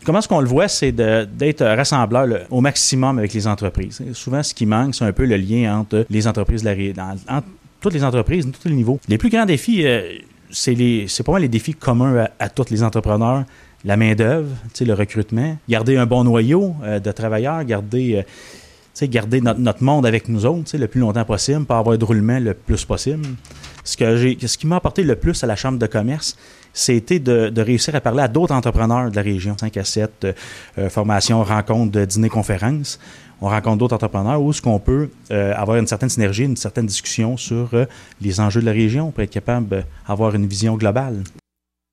Comment est-ce qu'on le voit, c'est d'être rassembleur au maximum avec les entreprises. Souvent, ce qui manque, c'est un peu le lien entre les entreprises, entre toutes les entreprises, tous les niveaux. Les plus grands défis, c'est pas mal les défis communs à tous les entrepreneurs. La main-d'œuvre, le recrutement, garder un bon noyau de travailleurs, garder notre monde avec nous autres le plus longtemps possible, pas avoir de roulement le plus possible. Ce qui m'a apporté le plus à la Chambre de commerce, c'était de réussir à parler à d'autres entrepreneurs de la région, 5 à 7 formations, rencontres, dîners, conférences. On rencontre d'autres entrepreneurs où est-ce qu'on peut avoir une certaine synergie, une certaine discussion sur les enjeux de la région pour être capable d'avoir une vision globale.